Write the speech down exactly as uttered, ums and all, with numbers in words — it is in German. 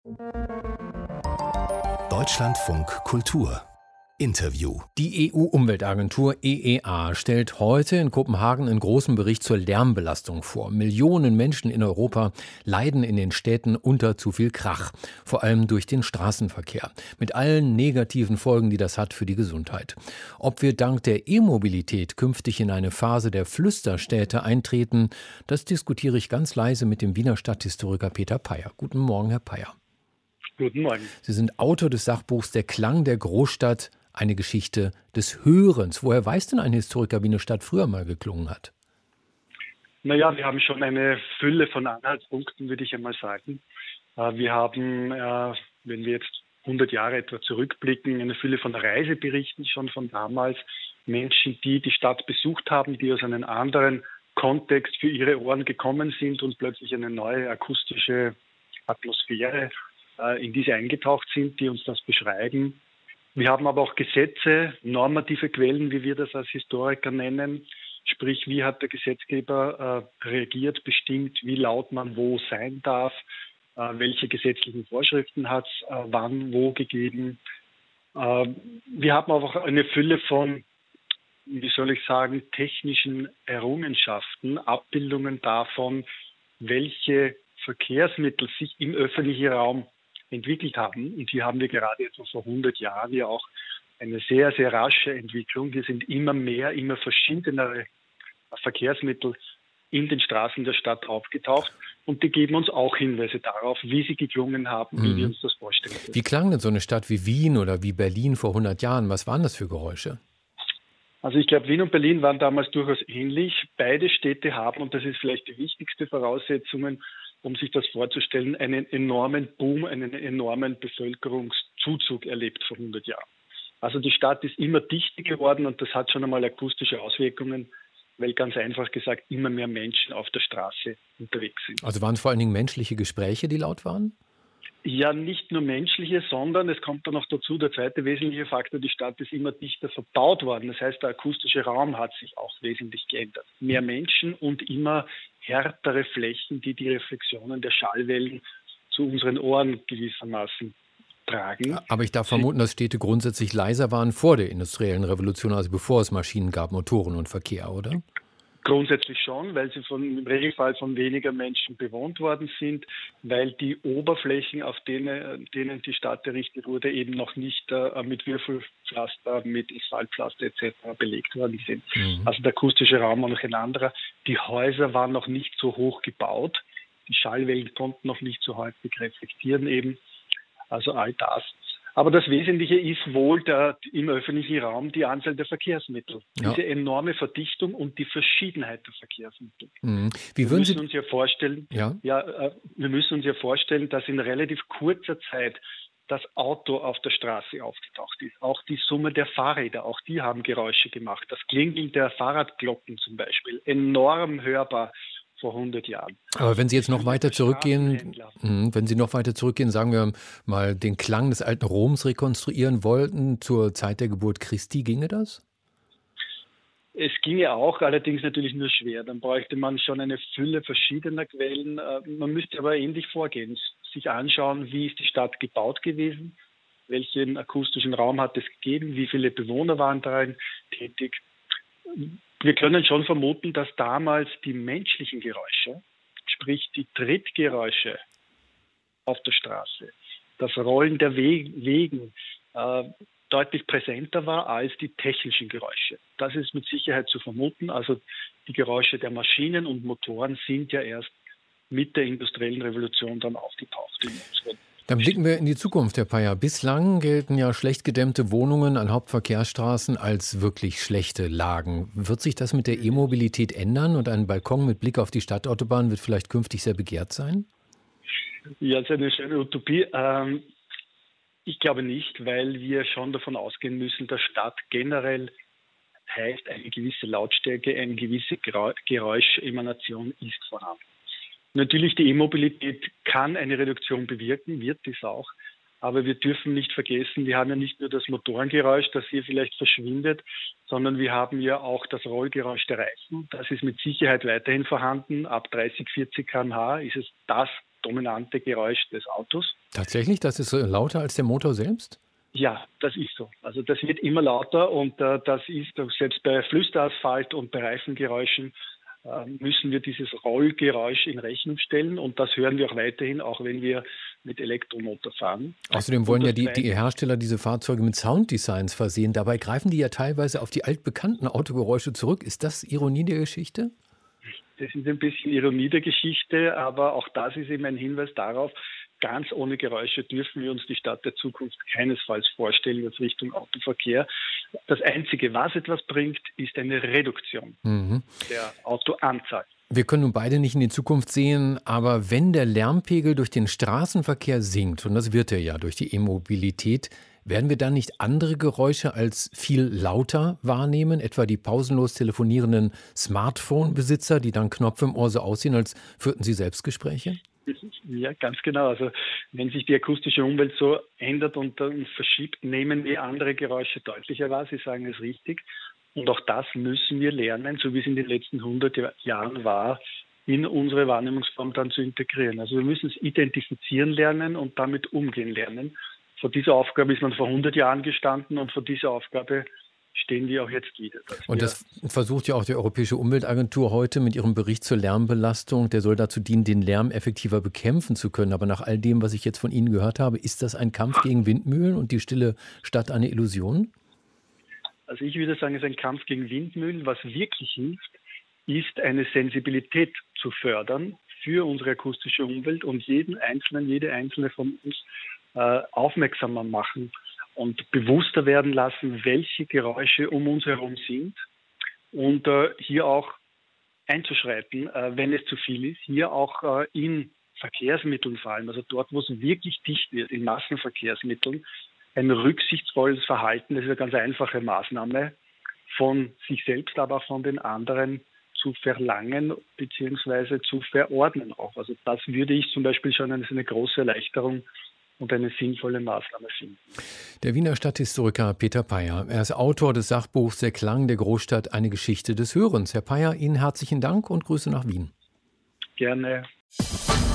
Deutschlandfunk Kultur Interview. Die E U-Umweltagentur E E A stellt heute in Kopenhagen einen großen Bericht zur Lärmbelastung vor. Millionen Menschen in Europa leiden in den Städten unter zu viel Krach, vor allem durch den Straßenverkehr, mit allen negativen Folgen, die das hat für die Gesundheit. Ob wir dank der E-Mobilität künftig in eine Phase der Flüsterstädte eintreten, das diskutiere ich ganz leise mit dem Wiener Stadthistoriker Peter Peyer. Guten Morgen, Herr Peyer. Guten Morgen. Sie sind Autor des Sachbuchs Der Klang der Großstadt, eine Geschichte des Hörens. Woher weiß denn ein Historiker, wie eine Stadt früher mal geklungen hat? Naja, wir haben schon eine Fülle von Anhaltspunkten, würde ich einmal sagen. Wir haben, wenn wir jetzt hundert Jahre etwa zurückblicken, eine Fülle von Reiseberichten schon von damals. Menschen, die die Stadt besucht haben, die aus einem anderen Kontext für ihre Ohren gekommen sind und plötzlich eine neue akustische Atmosphäre in diese eingetaucht sind, die uns das beschreiben. Wir haben aber auch Gesetze, normative Quellen, wie wir das als Historiker nennen. Sprich, wie hat der Gesetzgeber äh, reagiert, bestimmt, wie laut man wo sein darf, äh, welche gesetzlichen Vorschriften hat es äh, wann, wo gegeben. Äh, wir haben aber auch eine Fülle von, wie soll ich sagen, technischen Errungenschaften, Abbildungen davon, welche Verkehrsmittel sich im öffentlichen Raum entwickelt haben. Und hier haben wir gerade etwa vor hundert Jahren ja auch eine sehr, sehr rasche Entwicklung. Hier sind immer mehr, immer verschiedenere Verkehrsmittel in den Straßen der Stadt aufgetaucht. Und die geben uns auch Hinweise darauf, wie sie geklungen haben, wie mhm. wir uns das vorstellen können. Wie klang denn so eine Stadt wie Wien oder wie Berlin vor hundert Jahren? Was waren das für Geräusche? Also ich glaube, Wien und Berlin waren damals durchaus ähnlich. Beide Städte haben, und das ist vielleicht die wichtigste Voraussetzung, um sich das vorzustellen, einen enormen Boom, einen enormen Bevölkerungszuzug erlebt vor hundert Jahren. Also die Stadt ist immer dichter geworden und das hat schon einmal akustische Auswirkungen, weil ganz einfach gesagt immer mehr Menschen auf der Straße unterwegs sind. Also waren es vor allen Dingen menschliche Gespräche, die laut waren? Ja, nicht nur menschliche, sondern es kommt dann noch dazu, der zweite wesentliche Faktor, die Stadt ist immer dichter verbaut worden. Das heißt, der akustische Raum hat sich auch wesentlich geändert. Mehr Menschen und immer härtere Flächen, die die Reflexionen der Schallwellen zu unseren Ohren gewissermaßen tragen. Aber ich darf vermuten, dass Städte grundsätzlich leiser waren vor der industriellen Revolution, also bevor es Maschinen gab, Motoren und Verkehr, oder? Grundsätzlich schon, weil sie von, im Regelfall von weniger Menschen bewohnt worden sind, weil die Oberflächen, auf denen, denen die Stadt errichtet wurde, eben noch nicht äh, mit Würfelpflaster, mit Asphaltpflaster et cetera belegt worden sind. Mhm. Also der akustische Raum war noch ein anderer. Die Häuser waren noch nicht so hoch gebaut. Die Schallwellen konnten noch nicht so häufig reflektieren eben. Also all das. Aber das Wesentliche ist wohl der, im öffentlichen Raum die Anzahl der Verkehrsmittel. Ja. Diese enorme Verdichtung und die Verschiedenheit der Verkehrsmittel. Mhm. Wie wir müssen Sie uns ja vorstellen, ja? Ja, äh, wir müssen uns ja vorstellen, dass in relativ kurzer Zeit das Auto auf der Straße aufgetaucht ist. Auch die Summe der Fahrräder, auch die haben Geräusche gemacht. Das Klingeln der Fahrradglocken zum Beispiel, enorm hörbar vor hundert Jahren. Aber wenn Sie jetzt noch weiter zurückgehen, wenn Sie noch weiter zurückgehen, sagen wir mal, den Klang des alten Roms rekonstruieren wollten zur Zeit der Geburt Christi, ginge das? Es ginge auch, allerdings natürlich nur schwer. Dann bräuchte man schon eine Fülle verschiedener Quellen. Man müsste aber ähnlich vorgehen, sich anschauen, wie ist die Stadt gebaut gewesen, welchen akustischen Raum hat es gegeben, wie viele Bewohner waren darin tätig. Wir können schon vermuten, dass damals die menschlichen Geräusche, sprich die Trittgeräusche auf der Straße, das Rollen der We- Wegen äh, deutlich präsenter war als die technischen Geräusche. Das ist mit Sicherheit zu vermuten. Also die Geräusche der Maschinen und Motoren sind ja erst mit der industriellen Revolution dann aufgetaucht in unseren. Dann blicken wir in die Zukunft, Herr Peyer. Bislang gelten ja schlecht gedämmte Wohnungen an Hauptverkehrsstraßen als wirklich schlechte Lagen. Wird sich das mit der E-Mobilität ändern und ein Balkon mit Blick auf die Stadtautobahn wird vielleicht künftig sehr begehrt sein? Ja, das ist eine schöne Utopie. Ähm, ich glaube nicht, weil wir schon davon ausgehen müssen, dass Stadt generell heißt, eine gewisse Lautstärke, eine gewisse Geräuschemanation ist vorhanden. Natürlich, die E-Mobilität kann eine Reduktion bewirken, wird dies auch. Aber wir dürfen nicht vergessen, wir haben ja nicht nur das Motorengeräusch, das hier vielleicht verschwindet, sondern wir haben ja auch das Rollgeräusch der Reifen. Das ist mit Sicherheit weiterhin vorhanden. Ab dreißig, vierzig Kilometer pro Stunde ist es das dominante Geräusch des Autos. Tatsächlich? Das ist äh, lauter als der Motor selbst? Ja, das ist so. Also das wird immer lauter und äh, das ist äh, selbst bei Flüsterasphalt und bei Reifengeräuschen äh, müssen wir dieses Rollgeräusch in Rechnung stellen und das hören wir auch weiterhin, auch wenn wir mit Elektromotor fahren. Außerdem wollen ja die, die Hersteller diese Fahrzeuge mit Sounddesigns versehen. Dabei greifen die ja teilweise auf die altbekannten Autogeräusche zurück. Ist das Ironie der Geschichte? Das ist ein bisschen Ironie der Geschichte, aber auch das ist eben ein Hinweis darauf, ganz ohne Geräusche dürfen wir uns die Stadt der Zukunft keinesfalls vorstellen als Richtung Autoverkehr. Das Einzige, was etwas bringt, ist eine Reduktion mhm. der Autoanzahl. Wir können nun beide nicht in die Zukunft sehen, aber wenn der Lärmpegel durch den Straßenverkehr sinkt, und das wird er ja durch die E-Mobilität, werden wir dann nicht andere Geräusche als viel lauter wahrnehmen, etwa die pausenlos telefonierenden Smartphone-Besitzer, die dann Knopf im Ohr so aussehen, als führten sie Selbstgespräche? Ja, ganz genau. Also wenn sich die akustische Umwelt so ändert und dann verschiebt, nehmen wir andere Geräusche deutlicher wahr. Sie sagen es richtig. Und auch das müssen wir lernen, so wie es in den letzten hundert Jahren war, in unsere Wahrnehmungsform dann zu integrieren. Also wir müssen es identifizieren lernen und damit umgehen lernen. Vor dieser Aufgabe ist man vor hundert Jahren gestanden und vor dieser Aufgabe stehen wir auch jetzt wieder. Und das versucht ja auch die Europäische Umweltagentur heute mit ihrem Bericht zur Lärmbelastung. Der soll dazu dienen, den Lärm effektiver bekämpfen zu können. Aber nach all dem, was ich jetzt von Ihnen gehört habe, ist das ein Kampf gegen Windmühlen und die stille Stadt eine Illusion? Also ich würde sagen, es ist ein Kampf gegen Windmühlen. Was wirklich hilft, ist eine Sensibilität zu fördern für unsere akustische Umwelt und jeden Einzelnen, jede Einzelne von uns äh, aufmerksamer machen und bewusster werden lassen, welche Geräusche um uns herum sind und äh, hier auch einzuschreiten, äh, wenn es zu viel ist, hier auch äh, in Verkehrsmitteln vor allem, also dort, wo es wirklich dicht wird, in Massenverkehrsmitteln, ein rücksichtsvolles Verhalten, das ist eine ganz einfache Maßnahme, von sich selbst, aber auch von den anderen zu verlangen bzw. zu verordnen auch. Also das würde ich zum Beispiel schon als eine große Erleichterung und eine sinnvolle Maßnahme finden. Der Wiener Stadthistoriker Peter Peyer. Er ist Autor des Sachbuchs Der Klang der Großstadt, eine Geschichte des Hörens. Herr Peyer, Ihnen herzlichen Dank und Grüße nach Wien. Gerne.